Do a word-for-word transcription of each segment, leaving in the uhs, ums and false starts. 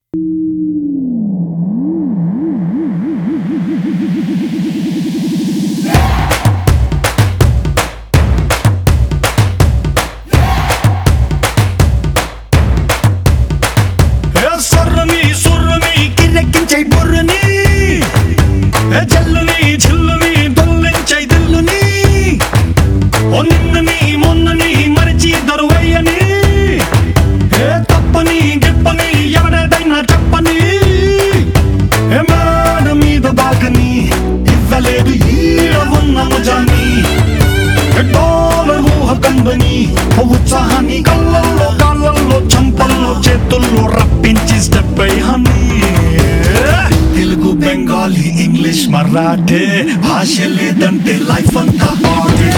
ఉత్సాహాన్ని కళ్ళల్లో కాళ్ళల్లో చంపల్లో చేతుల్లో రప్పించి step honey Telugu Bengali English Marathi భాష లేదంటే లైఫ్ అంతా పాటే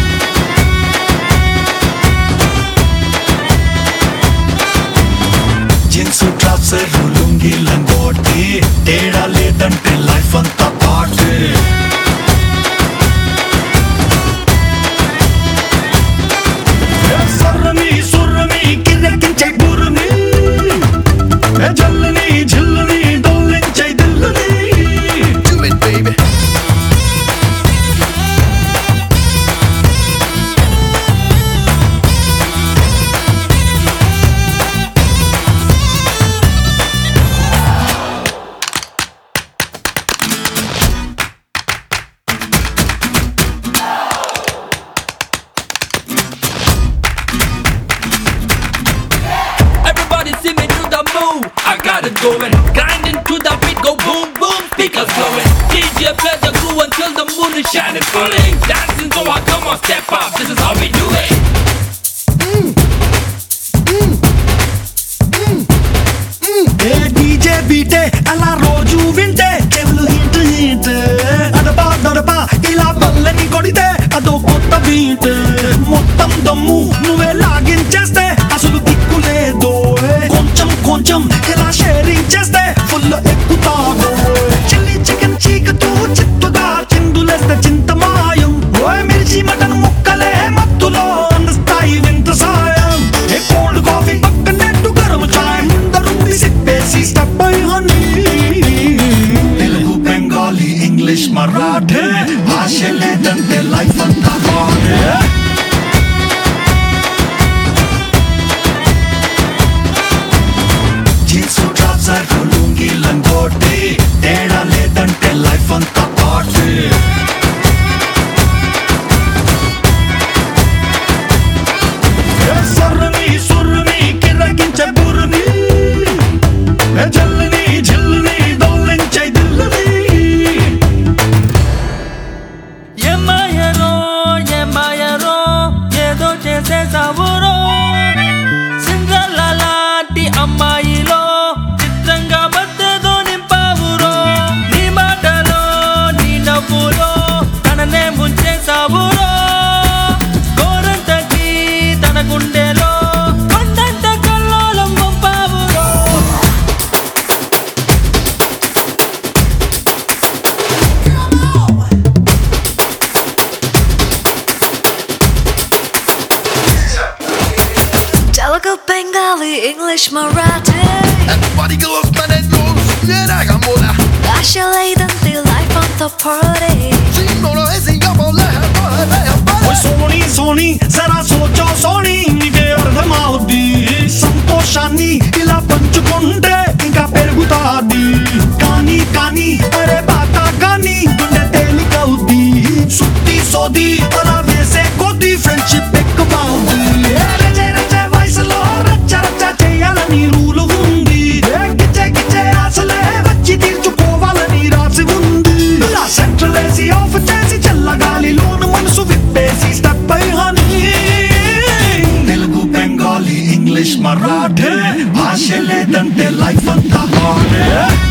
జీన్స్ ట్రౌజర్ లుంగీ లంగోటి తేడా లేదంటే లైఫ్ అంతా పాటే I got it going, grinding to the beat, go boom boom, speakers blowing. D J play the groove until the moon is shining, falling. Dancing, so I come on, step up. This is how we do it. Mm. Mm. Mm. Mm. Hey D J beat, alla roju vinte, kevlu hit hit. Adapa adapa, ila ballani kodite, ado kotta beat. Mottam dammu, nuve lagincheste, asulu dikku ledo. కొంచెం కొంచెం ఇలా sharing చేస్తే full ఎక్కుతాను chilli chicken చీకతో చిత్తుగా చిందులేస్తే చింతమాయం ఓయ్ మిర్చి మటన్ ముక్కలే మత్తులో అందిస్తాయి వింత సాయం ఏ కోల్డ్ కాఫీ పక్కనట్టు గరం చాయ్ ముందరుంది సిప్పేసి step by honey Telugu Bengali English Marathi భాష లేదంటే లైఫ్ అంతా పాటే లుంగీ లంగోటి తేడా లేదంటే లైఫ్ అంతా పాటే సర్రని సుర్రని కిరగించే బుర్రని జల్లని జిల్లని దొల్లించే దిల్లని ఏమాయరో ఏమాయరో ఏదో చేసేసావురో సిండ్రెల్లా లాంటి అమ్మాయిలో Telugu, Bengali, English, Marathi. Everybody goes, man, and goes. Yeah, I got more. Basha లేదంటే life అంతా party. Singolo है Singapore है, ఓయ్ సోనీ సోనీ జరా సోచో సోనీ నీకే అర్థమవుద్ది సంతోషాన్ని ఇలా పంచుకుంటే ఇంకా పెరుగుతాది కానీ కానీ అరే బాత కానీ గుండె తేలికవుద్ది సుత్తి సోది అలా వేసే కొద్ది ఫ్రెండ్షిప్ ఎక్కువవుద్ది రచే రచే వయసులో రచ్చ రచ్చ చేయాలని రూలు ఉంది గిచ్చే గిచ్చే ఆశలే వచ్చి తీర్చుకోవాలని రాసి ఉంది సెంట్రల్ ఏసీ ఆఫ్ చేసి చల్లగాలిలోను మనసు విప్పేసి step by honey Telugu Bengali English Marathi భాష లేదంటే లైఫ్ అంతా పాటే